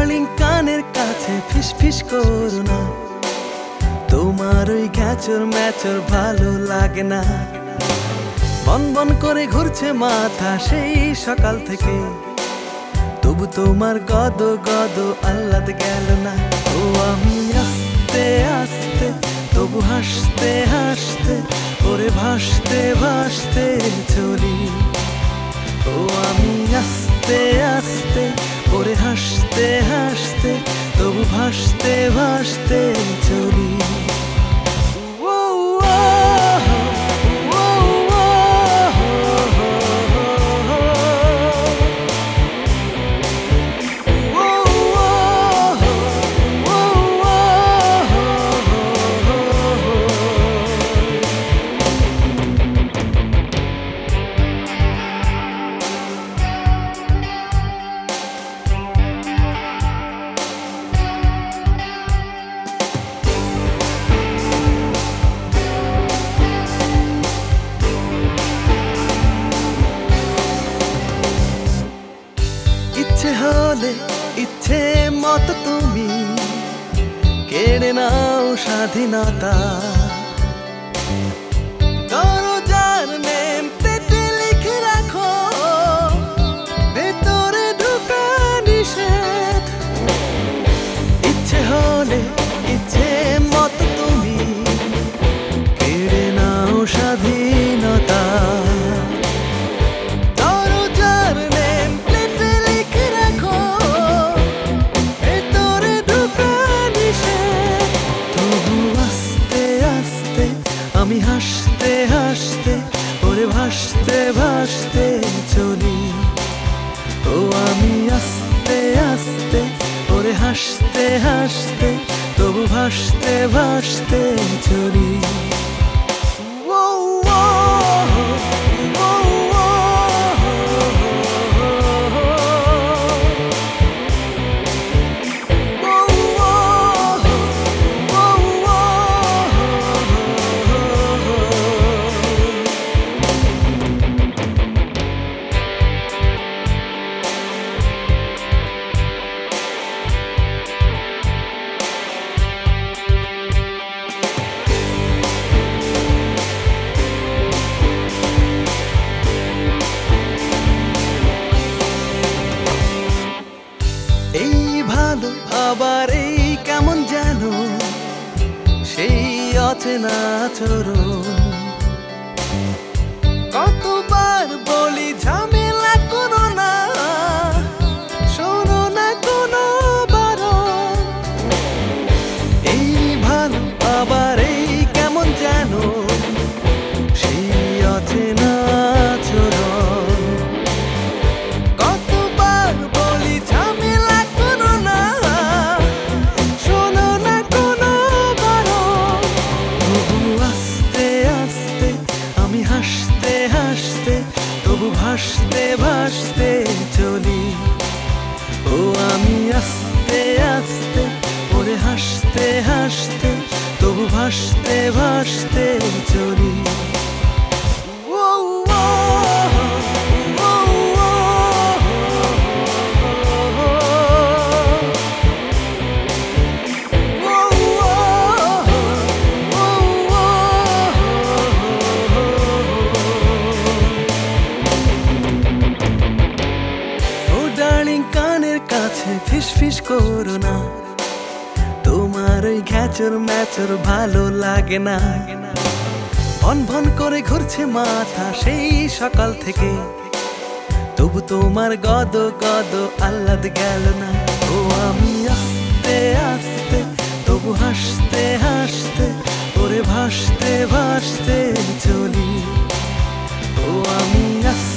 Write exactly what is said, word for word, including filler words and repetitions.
Darling কানের কাছে ফিস ফিস করো না, তোমার ওই ঘ্যাচর ম্যাচর ভালো লাগে না। বন বন করে ঘুরছে মাথা সেই সকাল থেকে, তবু তোমার গদ গদ আহ্লাদ গেল না। ও আমি আস্তে আস্তে তবু হাসতে হাসতে ওরে ভাসতে ভাসতে চলি। ও আমি আস্তে আস্তে ওরে হাসতে হাসতে তবু ভাসতে ভাসতে চলি। ইচ্ছে হলে ইচ্ছে মতো তুমি কেড়ে নাও স্বাধীনতা, দরজার নেম প্লেটে লিখে রাখো ভেতরে ঢোকা নিষেধ। ইচ্ছে হলে ইচ্ছে মতো তুমি কেড়ে নাও স্বাধীনতা, আমি হাসতে হাসতে ওরে ভাসতে ভাসতে চলি। ও আমি আস্তে আস্তে ওরে হাসতে হাসতে তবু ভাসতে ভাসতে চলি। এই ভালো আবার এই কেমন যেন সেই অচেনা আচরণ, কতবার বলি ঝামেলা করো না, শোনো না কোনো বারণ। এই ভালো আবার এই কেমন যেন সেই অচেনা আচরণ, কতবার বলি ঝামেলা হাসতে হাসতে তবু ভাসতে ভাসতে চলি। ও আমি আস্তে আস্তে ওরে হাসতে হাসতে তবু ভাসতে ভাসতে চলি। কানের কাছে ফিস ফিস করো না, তোমার ওই ঘ্যাচর ম্যাচর ভালো লাগে না। ভন ভন করে ঘুরছে মাথা সেই সকাল থেকে, তবু তোমার গদ গদ আহ্লাদ গেল না। ও আমি আস্তে আস্তে তবু হাসতে হাসতে ওরে ভাসতে ভাসতে চলি। ও আমি